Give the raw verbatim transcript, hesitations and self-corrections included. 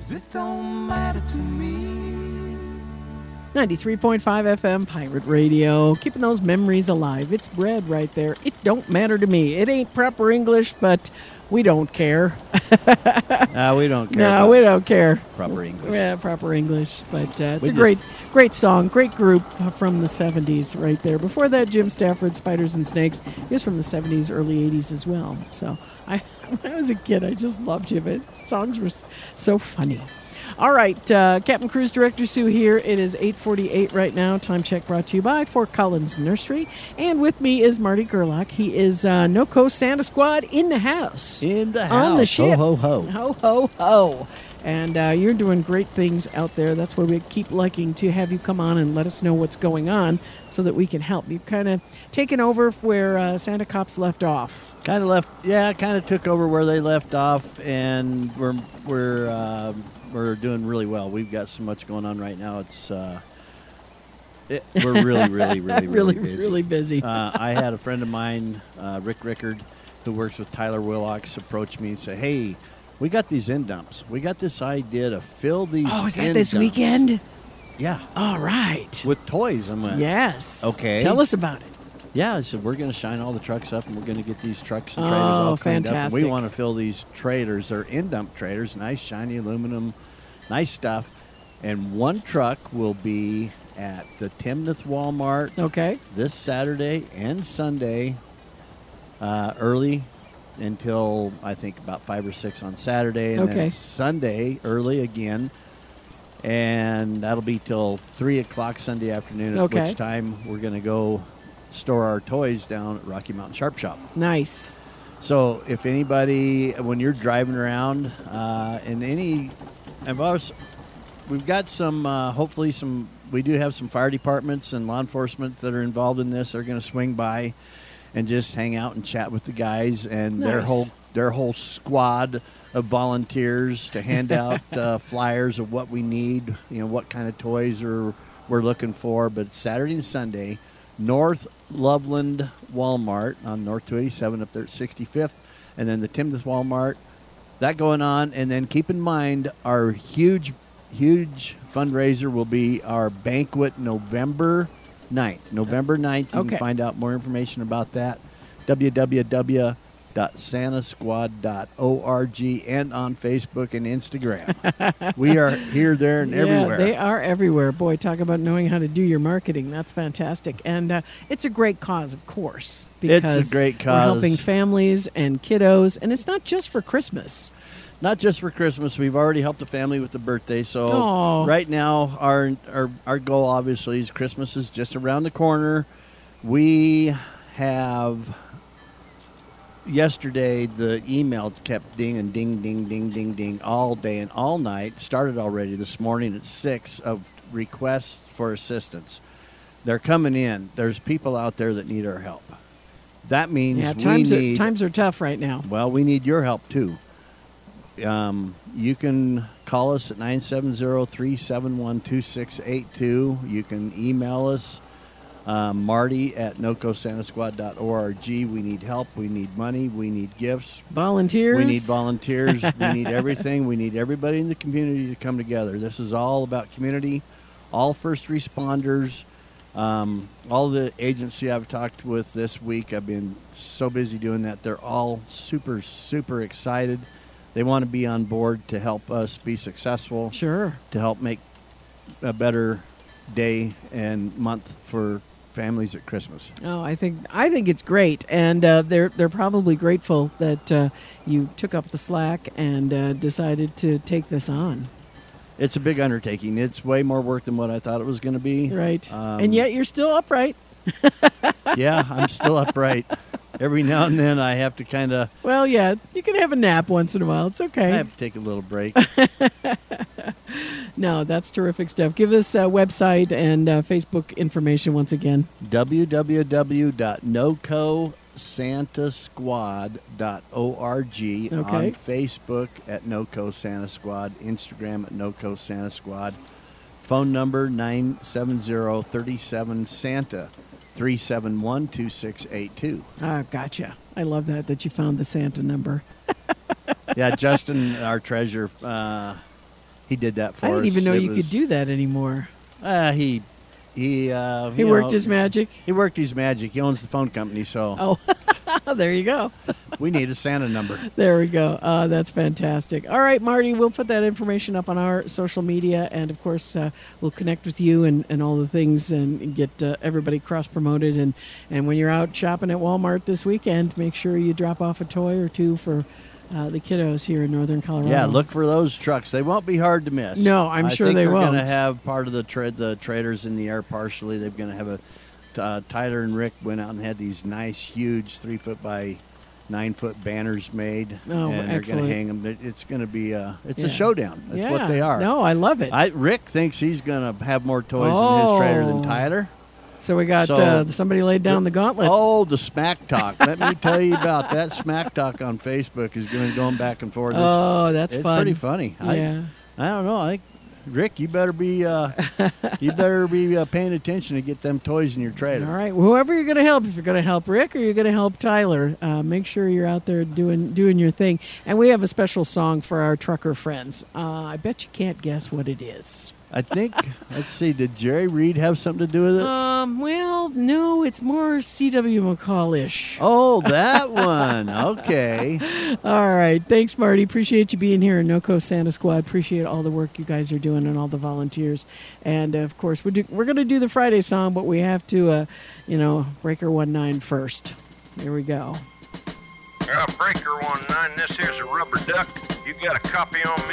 'cause it don't matter to me. ninety-three point five F M Pirate Radio, keeping those memories alive. It's Bread right there. It don't matter to me. It ain't proper English, but we don't care. No, we don't care. No, we don't care. Proper English. Yeah, proper English. But uh, it's We a just- great, great song, great group from the seventies right there. Before that, Jim Stafford, Spiders and Snakes. He was from the seventies, early eighties as well. So I, when I was a kid, I just loved him. His songs were so funny. All right, uh, Captain Cruise Director Sue here. It is eight forty-eight right now. Time check brought to you by Fort Collins Nursery. And with me is Marty Gerlach. He is uh, NOCO Santa Squad in the house. In the house. On the ship. Ho, ho, ho. Ho, ho, ho. And uh, you're doing great things out there. That's why we keep liking to have you come on and let us know what's going on so that we can help. You've kind of taken over where uh, Santa Cops left off. Kind of left, yeah, kind of took over where they left off, and we're we're uh, we're doing really well. We've got so much going on right now. It's uh, it, we're really, really, really, really, really, busy. really busy. uh, I had a friend of mine, uh, Rick Rickard, who works with Tyler Willocks, approach me and say, "Hey, we got these end dumps. We got this idea to fill these. Oh, is that end this dumps." weekend? Yeah, All right. with toys. I'm like, Yes. Okay. Tell us about it. Yeah, I said, we're going to shine all the trucks up, and we're going to get these trucks and Oh, trailers all cleaned up. And fantastic. we want to fill these trailers. They're end-dump trailers, nice, shiny aluminum, nice stuff. And one truck will be at the Timnath Walmart Okay. this Saturday and Sunday, uh, early until, I think, about five or six on Saturday. And Okay. then Sunday, early again. And that'll be till three o'clock Sunday afternoon, at Okay. which time we're going to go store our toys down at Rocky Mountain Sharp Shop. Nice. So if anybody, when you're driving around, uh, in any, I've always, we've got some, uh, hopefully some, we do have some fire departments and law enforcement that are involved in this. They're going to swing by and just hang out and chat with the guys and their Nice. whole their whole squad of volunteers to hand out uh, flyers of what we need, you know, what kind of toys are we're looking for. But it's Saturday and Sunday, North Loveland Walmart on North two eighty-seven up there at sixty-fifth, and then the Timnath Walmart. That going on, and then keep in mind our huge, huge fundraiser will be our banquet November ninth. November ninth, you Okay. can find out more information about that. w w w dot santa squad dot org and on Facebook and Instagram. We are here, there, and Yeah, everywhere. they are everywhere. Boy, talk about knowing how to do your marketing. That's fantastic. And uh, it's a great cause, of course. It's a Because great we're cause. helping families and kiddos. And it's not just for Christmas. Not just for Christmas. We've already helped a family with the birthday. So Aw. right now, our, our our goal obviously is Christmas is just around the corner. We have yesterday the email kept ding and ding, ding, ding, ding, ding all day and all night. Started already this morning at six of requests for assistance. They're coming in. There's people out there that need our help. That means Yeah, we times need. are, times are tough right now. Well, we need your help too. Um, you can call us at nine seven zero, three seven one, two six eight two. You can email us, um, Marty at noco santa squad dot org. We need help. We need money. We need gifts. Volunteers. We need volunteers. We need everything. We need everybody in the community to come together. This is all about community, all first responders. Um, all the agency I've talked with this week, I've been so busy doing that. They're all super, super excited. They want to be on board to help us be successful, Sure. to help make a better day and month for families at Christmas. Oh, I think I think it's great, and uh, they're they're probably grateful that uh, you took up the slack and uh, decided to take this on. It's a big undertaking. It's way more work than what I thought it was going to be. Right. Um, And yet you're still upright. Yeah, I'm still upright. Every now and then I have to kind of Well, yeah, you can have a nap once in a while. It's I okay. have to take a little break. No, that's terrific stuff. Give us a website and uh, Facebook information once again. w w w dot noco santa squad dot org. Okay. On Facebook at NOCO Santa Squad, Instagram at NOCO Santa Squad. Phone number nine seven zero, three seven Santa, three seven one, two six eight two. Ah, gotcha. I love that, that you found the Santa number. Yeah, Justin, our treasurer, uh, he did that for I us. didn't even know It you was- could do that anymore. Uh, he he uh, He you worked know, his magic. He worked his magic. He owns the phone company, so Oh, there you go. we need a Santa number. There we go. Uh, that's fantastic. All right, Marty, we'll put that information up on our social media. And, of course, uh, we'll connect with you and, and all the things and get uh, everybody cross-promoted. And, and when you're out shopping at Walmart this weekend, make sure you drop off a toy or two for uh, the kiddos here in northern Colorado. Yeah, look for those trucks. They won't be hard to miss. No, I'm I sure think they they're won't. going to have part of the tra- the traders in the air partially. They're going to have a uh, Tyler and Rick went out and had these nice, huge three foot by nine foot banners made, Oh, and they're excellent. going to hang them. It's going to be a it's Yeah. a showdown. That's yeah. what they are. No, I love it. I, Rick thinks he's going to have more toys in his trailer Oh. than Tyler. so we got So- uh, somebody laid down the gauntlet. Oh, the smack talk! Let me tell you about that smack talk on Facebook. Is going going back and forth. It's, Oh, that's it's fun. pretty funny. Yeah. I I don't know. I think Rick, you better be uh, you better be uh, paying attention to get them toys in your trailer. All right, whoever you're going to help, if you're going to help Rick or you're going to help Tyler, uh, make sure you're out there doing doing your thing. And we have a special song for our trucker friends. Uh, I bet you can't guess what it is. I think. Let's see. Did Jerry Reed have something to do with it? Um, well, no, it's more C W McCall-ish. Oh, that one. Okay. All right, thanks, Marty. Appreciate you being here in NoCo Santa Squad. Appreciate all the work you guys are doing and all the volunteers. And uh, of course, we're do- we're going to do the Friday song, but we have to, uh, you know, Breaker one nine first. Here we go. Uh, Breaker one nine, this here's a rubber duck. You got a copy on me?